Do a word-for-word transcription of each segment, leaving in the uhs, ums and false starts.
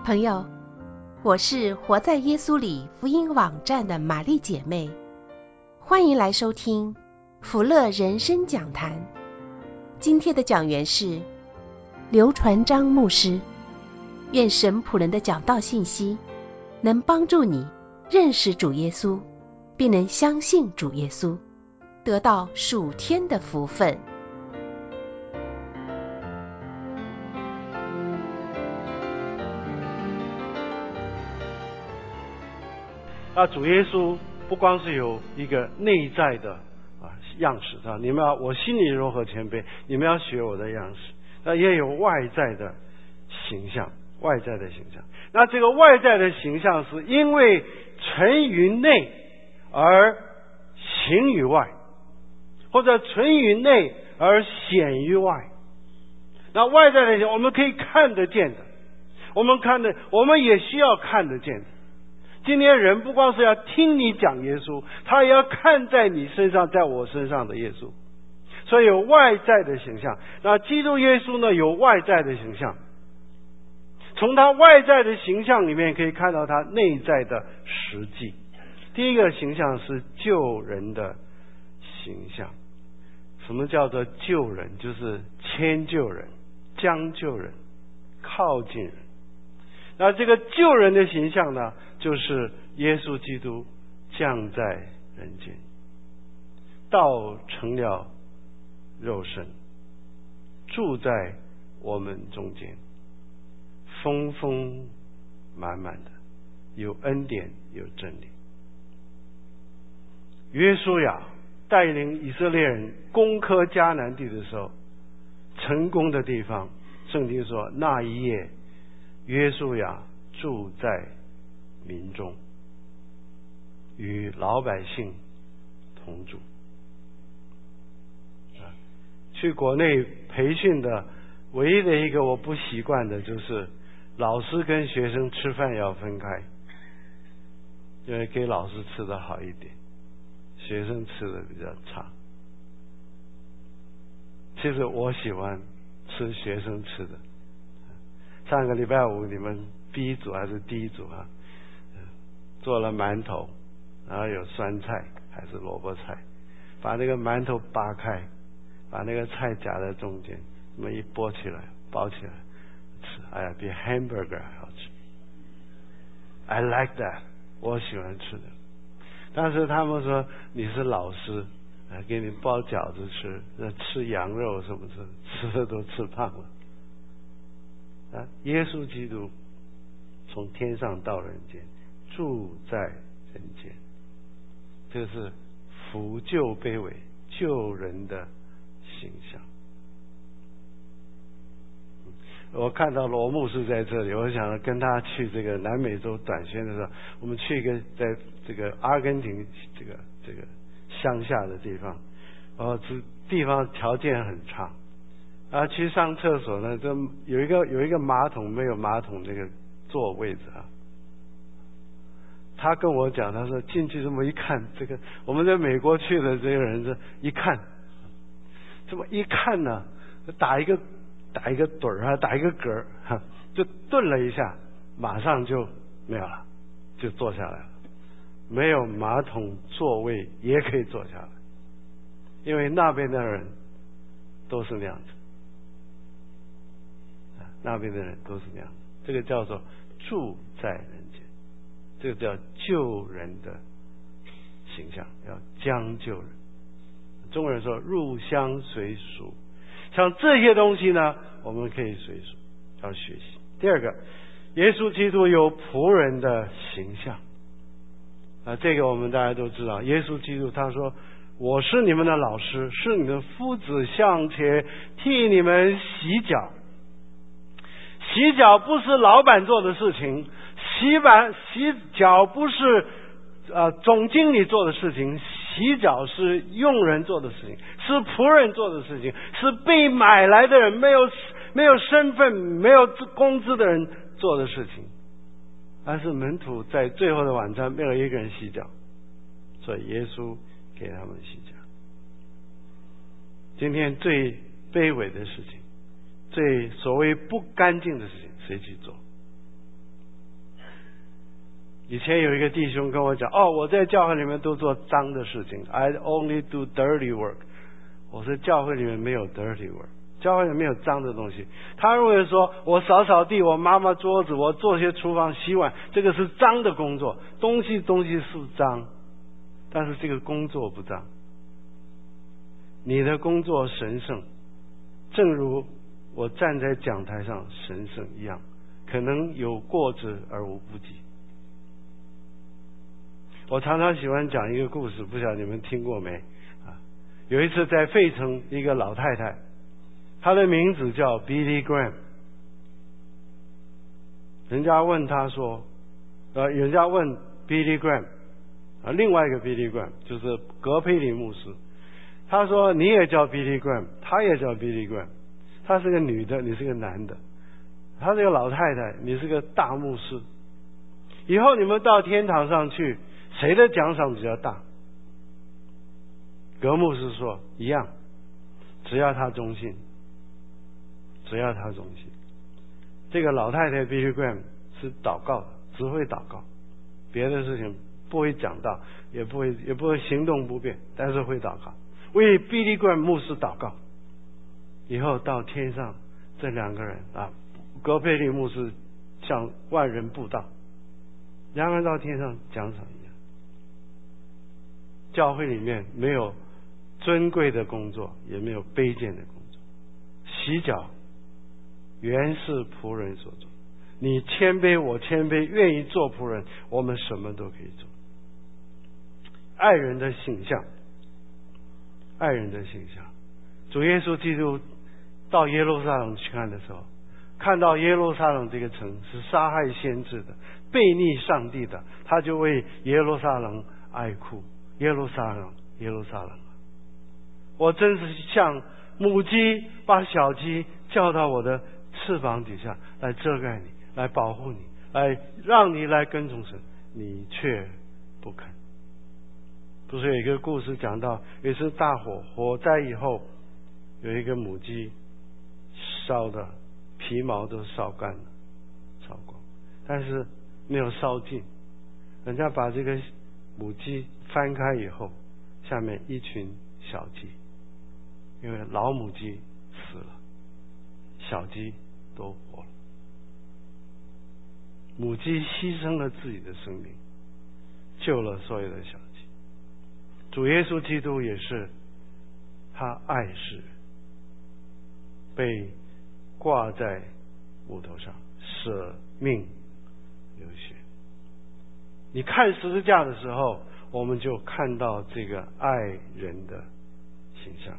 朋友，我是活在耶稣里福音网站的玛丽姐妹，欢迎来收听福乐人生讲坛。今天的讲员是刘传章牧师。愿神仆人的讲道信息能帮助你认识主耶稣，并能相信主耶稣，得到属天的福分。 那主耶稣不光是有一个内在的啊样式啊，你们要我心里柔和谦卑，你们要学我的样式。那也有外在的形象，外在的形象。那这个外在的形象是因为存于内而行于外，或者存于内而显于外。那外在的形象我们可以看得见的，我们看的，我们也需要看得见的。今天人不光是要听你讲耶稣，他也要看在你身上，在我身上的耶稣。所以有外在的形象。那基督耶稣呢，有外在的形象。从他外在的形象里面可以看到他内在的实际。第一个形象是救人的形象。什么叫做救人？就是迁就人，将就人，靠近人。那这个救人的形象呢，就是耶稣基督降在人间，道成了肉身，住在我们中间，丰丰满满的，有恩典，有真理。约书亚带领以色列人攻克迦南地的时候，成功的地方，圣经说那一夜约书亚住在民中，与老百姓同住。去国内培训的唯一的一个我不习惯的就是老师跟学生吃饭要分开，因为给老师吃的好一点，学生吃的比较差。其实我喜欢吃学生吃的。上个礼拜五你们 B 组还是 D 组啊，做了馒头，然后有酸菜还是萝卜菜，把那个馒头扒开，把那个菜夹在中间，那么一剥起来包起来吃，哎呀，比 hamburger 还好吃。 I like that， 我喜欢吃的。但是他们说你是老师，给你包饺子吃，吃羊肉什么吃，吃的都吃胖了。啊，耶稣基督从天上到人间，住在人间，这是扶救卑微、救人的形象。我看到罗牧师在这里，我想跟他去这个南美洲短宣的时候，我们去一个在这个阿根廷这个这个乡下的地方，哦，这地方条件很差。啊，去上厕所呢，这有一个有一个马桶没有马桶那个坐位置啊。他跟我讲，他说进去这么一看，这个我们在美国去的这个人是一看，这么一看呢，打一个打一个盹儿啊，打一个嗝哈，就顿了一下，马上就没有了，就坐下来了。没有马桶座位也可以坐下来，因为那边的人都是那样子。那边的人都是那样，这个叫做住在人间，这个叫救人的形象，要将就人。中国人说入乡随俗，像这些东西呢，我们可以随俗，要学习。第二个，耶稣基督有仆人的形象啊，这个我们大家都知道。耶稣基督他说：“我是你们的老师，是你的夫子，尚且替你们洗脚。”洗脚不是老板做的事情，洗板洗脚不是呃总经理做的事情，洗脚是佣人做的事情，是仆人做的事情，是被买来的人，没有没有身份、没有工资的人做的事情。但是门徒在最后的晚餐没有一个人洗脚，所以耶稣给他们洗脚。今天最卑微的事情，最所谓不干净的事情，谁去做？ 以前有一个弟兄跟我讲，哦，我在教会里面都做脏的事情 ，I only do dirty work。我说教会里面没有 dirty work， 教会里面没有脏的东西。他认为说我扫扫地，我抹抹桌子，我做些厨房洗碗，这个是脏的工作，东西东西是脏，但是这个工作不脏。你的工作神圣，正如我站在讲台上神圣一样，可能有过之而无不及。我常常喜欢讲一个故事，不晓得你们听过没啊？有一次在费城，一个老太太，她的名字叫 Billy Graham。人家问她说，呃，人家问 Billy Graham， 啊，另外一个 Billy Graham 就是格佩里牧师。他说你也叫 Billy Graham， 他也叫 Billy Graham， 他是个女的，你是个男的。他是个老太太，你是个大牧师。以后你们到天堂上去，谁的奖赏比较大？格牧师说一样，只要他忠心，只要他忠心。这个老太太 Billy Graham 是祷告的，只会祷告，别的事情不会讲道，也不会也不会行动不便，但是会祷告，为 Billy Graham 牧师祷告。以后到天上，这两个人啊，格佩利牧师向万人布道，两个人到天上奖赏一样。教会里面没有尊贵的工作，也没有卑贱的工作。洗脚原是仆人所做，你谦卑我谦卑，愿意做仆人，我们什么都可以做。爱人的形象，爱人的形象。主耶稣基督到耶路撒冷去看的时候，看到耶路撒冷这个城是杀害先知的，悖逆上帝的，他就为耶路撒冷哀哭。耶路撒冷，耶路撒冷啊！我真是像母鸡把小鸡叫到我的翅膀底下来遮盖你，来保护你，来让你来跟从神，你却不肯。不是有一个故事讲到，有一次大火，火灾以后，有一个母鸡烧的皮毛都烧干了，烧光，但是没有烧尽。人家把这个母鸡翻开以后，下面一群小鸡，因为老母鸡死了，小鸡都活了。母鸡牺牲了自己的生命，救了所有的小鸡。主耶稣基督也是，他爱世人，被挂在木头上，舍命流血。你看十字架的时候，我们就看到这个爱人的形象。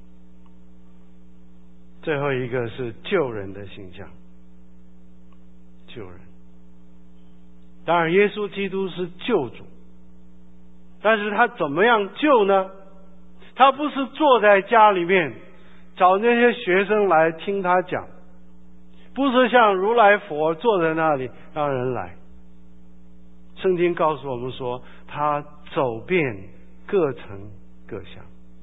最后一个是救人的形象，救人。当然耶稣基督是救主，但是他怎么样救呢？他不是坐在家里面找那些学生来听他讲，不是像如来佛坐在那里让人来。圣经告诉我们说，他走遍各城各乡。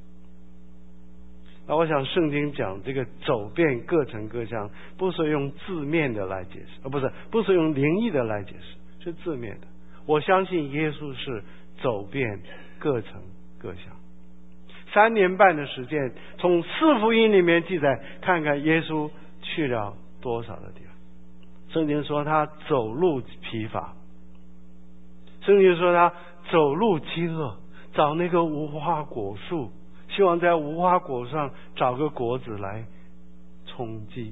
那我想圣经讲这个走遍各城各乡，不是用字面的来解释，而不是不是用灵异的来解释，是字面的。我相信耶稣是走遍各城各乡。三年半的时间，从四福音里面记载，看看耶稣去了多少的地方。圣经说他走路疲乏，圣经说他走路饥饿，找那个无花果树，希望在无花果上找个果子来充饥。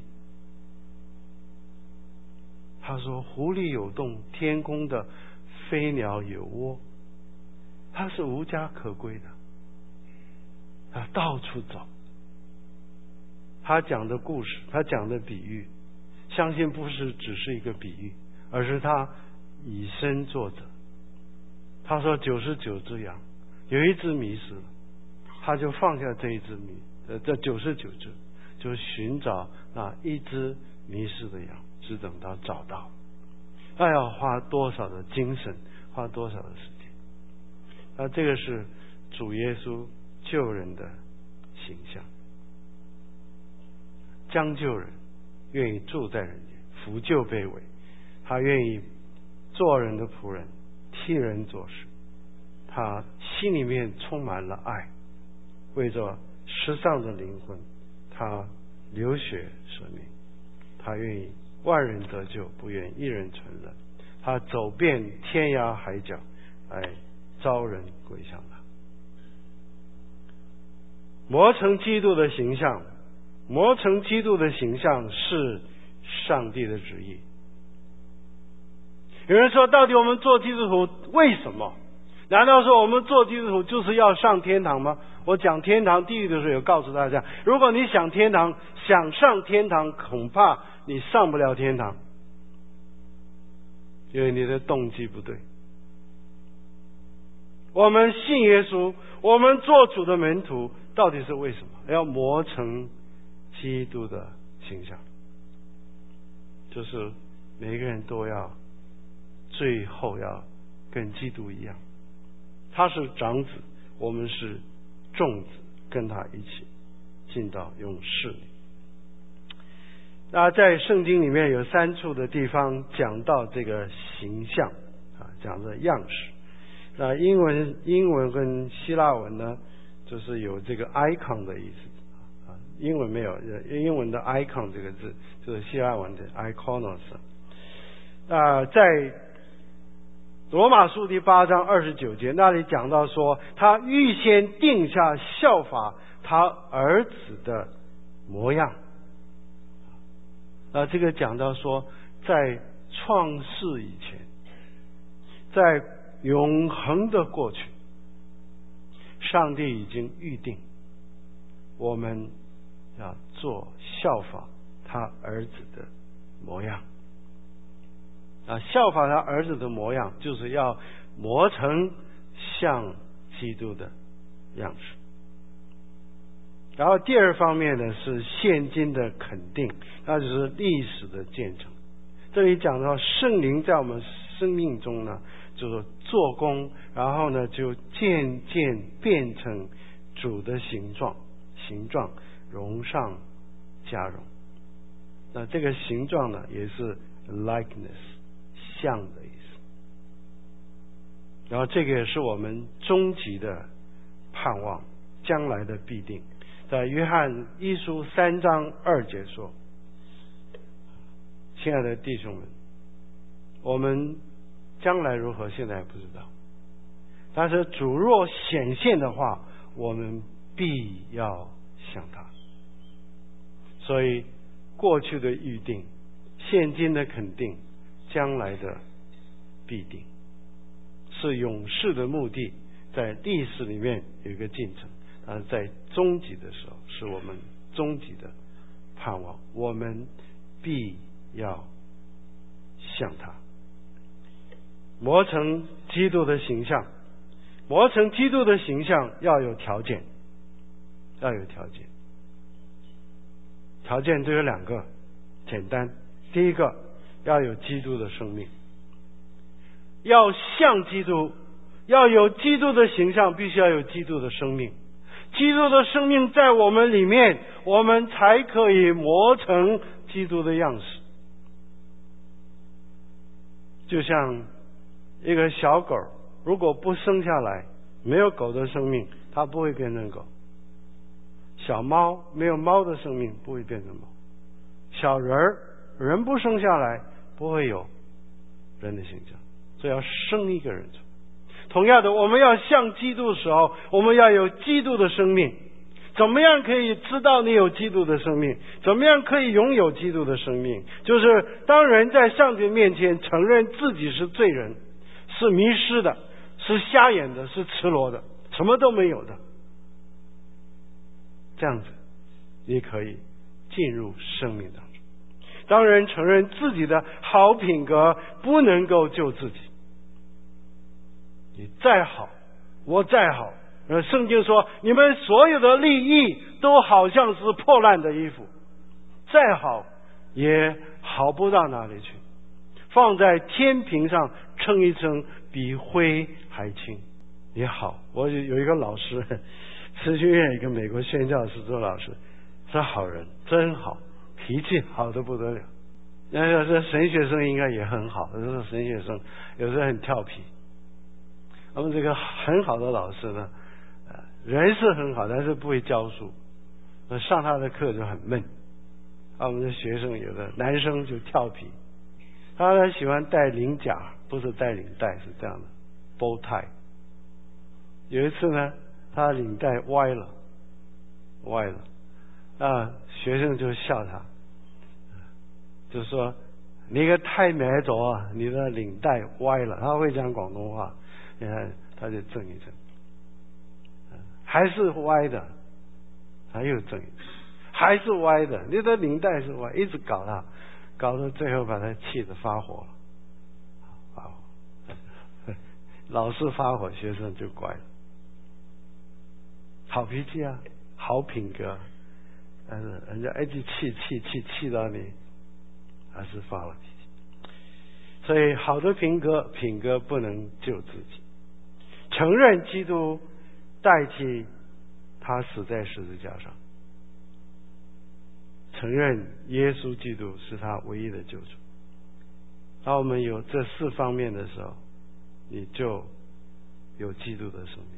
他说湖里有洞，天空的飞鸟有窝，他是无家可归的，他到处走。他讲的故事，他讲的比喻，相信不是只是一个比喻，而是他以身作则。他说九十九只羊，有一只迷失了，他就放下这一只迷呃这九十九只，就寻找那一只迷失的羊，只等到找到。那要花多少的精神，花多少的时间？那这个是主耶稣救人的形象，将就人，愿意住在人间，扶救卑微，他愿意做人的仆人， 替人做事，他心里面充满了爱，为着世上的灵魂，他流血舍命，他愿意万人得救，不愿一人沉沦，他走遍天涯海角来招人归向他。磨成基督的形象，磨成基督的形象是上帝的旨意。有人说，到底我们做基督徒为什么？难道说我们做基督徒就是要上天堂吗？我讲天堂地狱的时候有告诉大家，如果你想天堂，想上天堂，恐怕你上不了天堂，因为你的动机不对。我们信耶稣，我们做主的门徒，到底是为什么？要磨成基督的形象，就是每个人都要最后要跟基督一样，他是长子，我们是众子，跟他一起进到永世里。那在圣经里面有三处的地方讲到这个形象啊，讲的样式。那英文英文跟希腊文呢，就是有这个 icon 的意思啊，英文没有，英文的 icon 这个字就是希腊文的 iconos。啊，在罗马书第八章二十九节那里讲到说，他预先定下效法他儿子的模样。啊，这个讲到说，在创世以前，在永恒的过去，上帝已经预定我们要做效法他儿子的模样。啊，效法他儿子的模样，就是要磨成像基督的样式。然后第二方面呢，是现今的肯定，那就是历史的见证。这里讲到圣灵在我们生命中呢，就是做工，然后呢就渐渐变成主的形状，形状荣上加荣。那这个形状呢，也是 likeness， 像的意思。然后这个也是我们终极的盼望，将来的必定。在约翰一书三章二节说，亲爱的弟兄们，我们将来如何现在还不知道，但是主若显现的话，我们必要像他。所以过去的预定，现今的肯定，将来的必定，是永世的目的，在历史里面有一个进程，但是在终极的时候，是我们终极的盼望，我们必要像他。磨成基督的形象，磨成基督的形象要有条件，要有条件。条件就有两个，简单。第一个，要有基督的生命，要像基督，要有基督的形象，必须要有基督的生命。基督的生命在我们里面，我们才可以磨成基督的样式。就像一个小狗，如果不生下来，没有狗的生命，它不会变成狗。小猫没有猫的生命，不会变成猫。小人儿，人不生下来，不会有人的形象，所以要生一个人出来。同样的，我们要像基督的时候，我们要有基督的生命。怎么样可以知道你有基督的生命？怎么样可以拥有基督的生命？就是当人在上帝面前承认自己是罪人，是迷失的，是瞎眼的，是赤裸的，什么都没有的，这样子你可以进入生命当中。当人承认自己的好品格不能够救自己，你再好，我再好，呃，圣经说你们所有的利益都好像是破烂的衣服，再好也好不到哪里去，放在天平上称一称，比灰还轻也好。我有一个老师，慈训院一个美国宣教士做老师，是好人，真好，脾气好得不得了。那要是神学生应该也很好，有时候神学生有时候很调皮我们这个很好的老师呢，呃，人是很好，但是不会教书，上他的课就很闷。啊，我们的学生有的男生就调皮，他呢喜欢戴领夹，不是戴领带，是这样的 bow tie。有一次呢，他领带歪了，歪了，啊，学生就笑他，就说你个太美咗啊，你的领带歪了。他会讲广东话，你看他就正一正，还是歪的，他又正一正，还是歪的，你的领带是歪，一直搞他，搞到最后把他气得发火了。发火，老师发火，学生就乖了。好脾气啊，好品格，但是人家一直气气气气到你，还是发了脾气。所以好的品格品格不能救自己，承认基督代替他死在十字架上，承认耶稣基督是他唯一的救主。当我们有这四方面的时候，你就有基督的生命，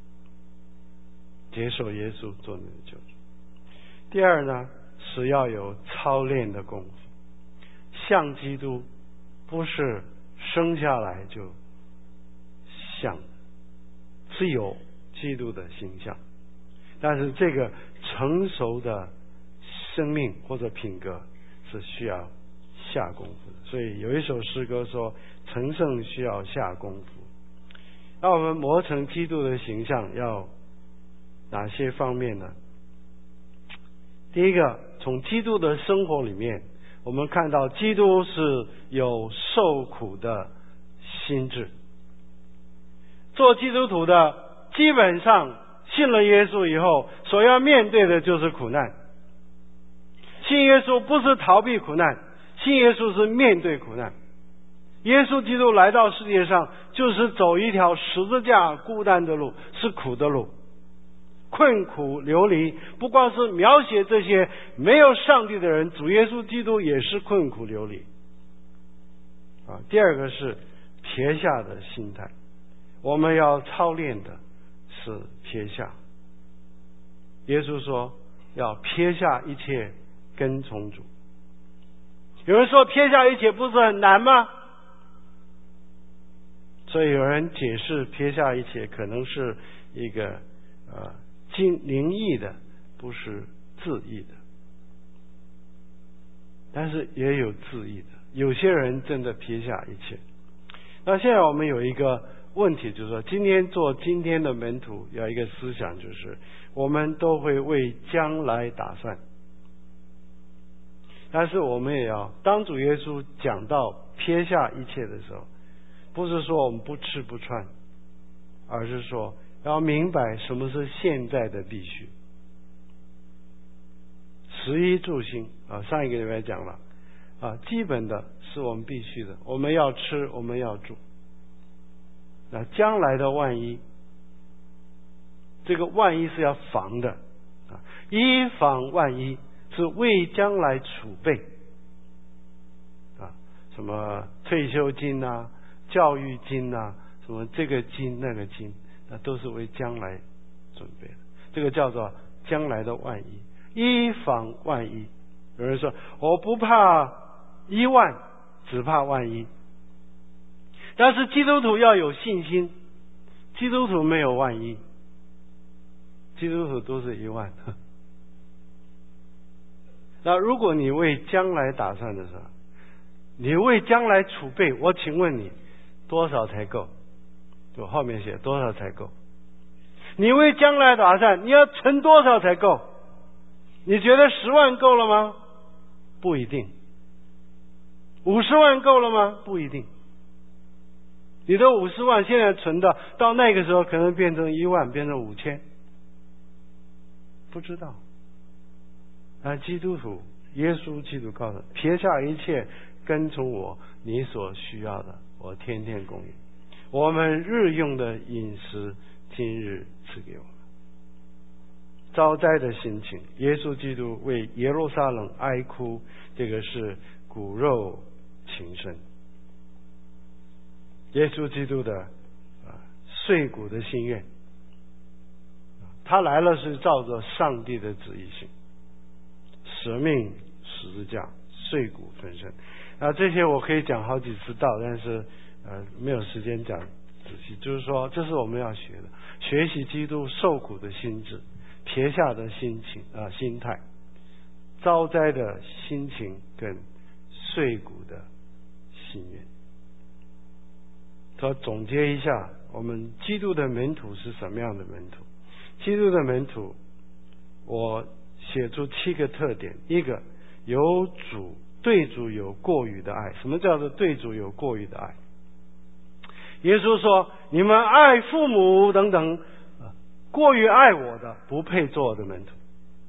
接受耶稣做你的救主。第二呢，是要有操练的功夫，像基督不是生下来就像，是有基督的形象，但是这个成熟的生命或者品格是需要下功夫的。所以有一首诗歌说，成圣需要下功夫。那我们磨成基督的形象要哪些方面呢？第一个，从基督的生活里面，我们看到基督是有受苦的心志。做基督徒的基本上信了耶稣以后，所要面对的就是苦难。信耶稣不是逃避苦难，信耶稣是面对苦难。耶稣基督来到世界上，就是走一条十字架孤单的路，是苦的路，困苦流离。不光是描写这些没有上帝的人，主耶稣基督也是困苦流离啊。第二个是撇下的心态，我们要操练的是撇下。耶稣说要撇下一切跟从主。有人说撇下一切不是很难吗？所以有人解释撇下一切可能是一个呃经灵意的，不是字义的，但是也有字义的。有些人真的撇下一切。那现在我们有一个问题，就是说今天做今天的门徒有一个思想，就是我们都会为将来打算，但是我们也要当主耶稣讲到撇下一切的时候，不是说我们不吃不穿，而是说要明白什么是现在的必须。食衣住行啊，上一个礼拜讲了啊，基本的是我们必须的，我们要吃，我们要住。那将来的万一，这个万一是要防的啊，以防万一是为将来储备啊，什么退休金啊、教育金啊，什么这个金那个金，那都是为将来准备的。这个叫做将来的万一，以防万一。有人说我不怕一万，只怕万一。但是基督徒要有信心，基督徒没有万一，基督徒都是一万。那如果你为将来打算的时候，你为将来储备，我请问你多少才够？就后面写多少才够？你为将来打算，你要存多少才够？你觉得十万够了吗？不一定。五十万够了吗？不一定。你的五十万现在存的，到那个时候可能变成一万，变成五千，不知道。而基督徒，耶稣基督告诉撇下一切跟从我，你所需要的我天天供应。我们日用的饮食今日赐给我们。遭灾的心情，耶稣基督为耶路撒冷哀哭，这个是骨肉情深。耶稣基督的、呃、 碎骨的心愿。他来了是照着上帝的旨意行，舍命十字架，碎骨焚身。啊，这些我可以讲好几次道，但是呃没有时间讲仔细。就是说，这是我们要学的，学习基督受苦的心智，撇下的心情啊、呃、心态，遭灾的心情跟碎骨的心愿。说总结一下，我们基督的门徒是什么样的门徒？基督的门徒，我写出七个特点。一个，有主对主有过于的爱。什么叫做对主有过于的爱？耶稣说，你们爱父母等等，过于爱我的不配做我的门徒。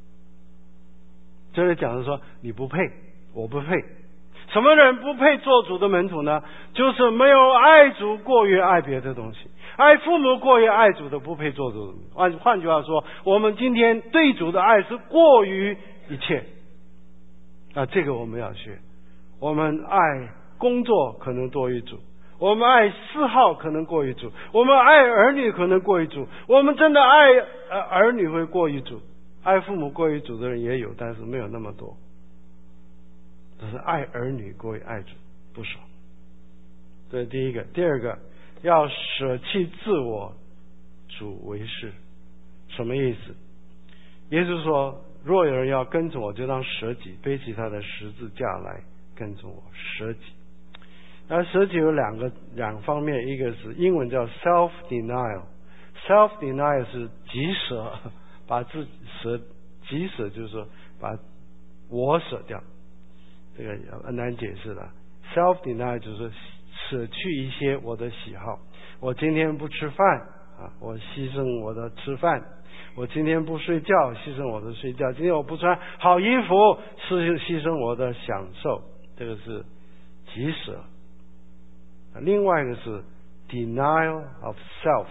这里讲的说，你不配，我不配。什么人不配做主的门徒呢？就是没有爱主过于爱别的东西，爱父母过于爱主的不配做主的。换换句话说，我们今天对主的爱是过于一切啊，这个我们要学。我们爱工作可能多于主，我们爱嗜好可能过于主，我们爱儿女可能过于主。我们真的爱呃儿女会过于主，爱父母过于主的人也有，但是没有那么多。但是爱儿女过于爱主不少。这是第一个。第二个，要舍弃自我，主为事。什么意思？耶稣说，若有人要跟从我，就当舍己，背起他的十字架来跟从我。舍己，那舍己有两个两方面，一个是英文叫 self denial， self denial 是己舍，把自己舍，己舍就是说把我舍掉，这个很难解释的。self denial 就是舍去一些我的喜好，我今天不吃饭啊，我牺牲我的吃饭。我今天不睡觉，牺牲我的睡觉。今天我不穿好衣服，是牺牲我的享受。这个是己舍。另外一个是 denial of self，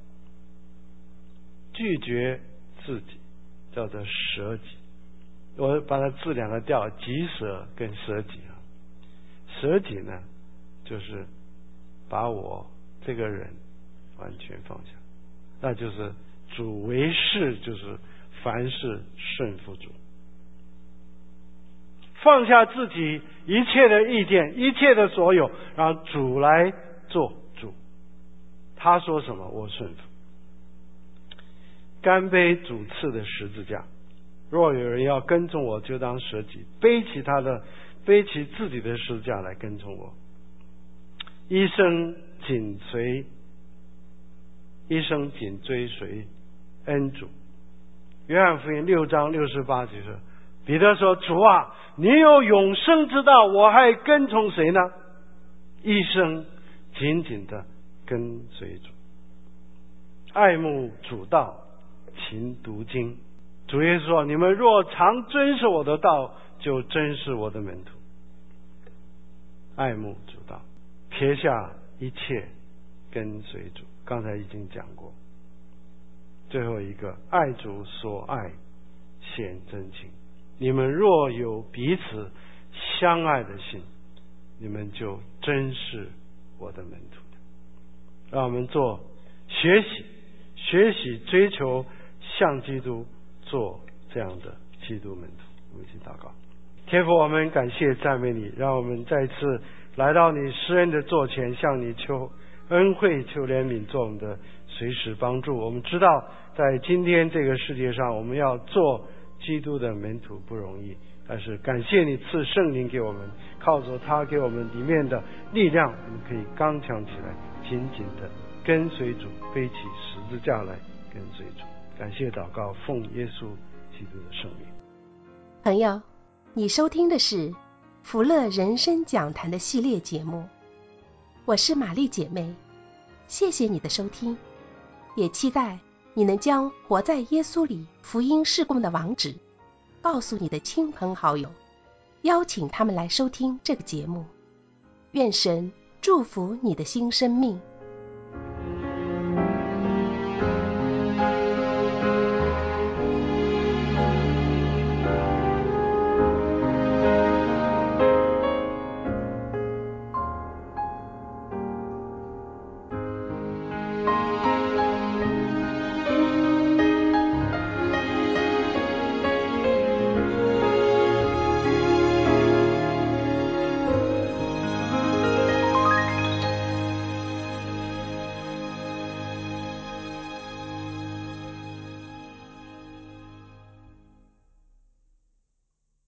拒绝自己，叫做舍己。我把它字两个调，己舍跟舍己啊。舍己呢，就是把我这个人完全放下，那就是主为事，就是凡事顺服主，放下自己一切的意见，一切的所有，让主来做主。他说什么，我顺服。甘背主赐的十字架。若有人要跟从我，就当舍己，背起他的，背起自己的十字架来跟从我。一生紧随，一生紧追随恩主。约翰福音六章六十八节说，彼得说，主啊，你有永生之道，我还跟从谁呢？一生紧紧的跟随主，爱慕主道，勤读经。主耶稣说，你们若常遵守我的道，就真是我的门徒。爱慕主道，撇下一切跟随主。刚才已经讲过。最后一个，爱主所爱，显真情。你们若有彼此相爱的心，你们就真是我的门徒的。让我们做学习，学习追求像基督，做这样的基督门徒。我们一起祷告。天父，我们感谢赞美你，让我们再次来到你施恩的座前，向你求恩惠，求怜悯，做我们的随时帮助。我们知道在今天这个世界上，我们要做基督的门徒不容易，但是感谢你赐圣灵给我们，靠着他给我们里面的力量，我们可以刚强起来，紧紧的跟随主，背起十字架来跟随主。感谢祷告，奉耶稣基督的圣名。 朋友，你收听的是福乐人生讲坛的系列节目，我是玛丽姐妹，谢谢你的收听，也期待你能将活在耶稣里福音事工的网址告诉你的亲朋好友，邀请他们来收听这个节目。愿神祝福你的新生命。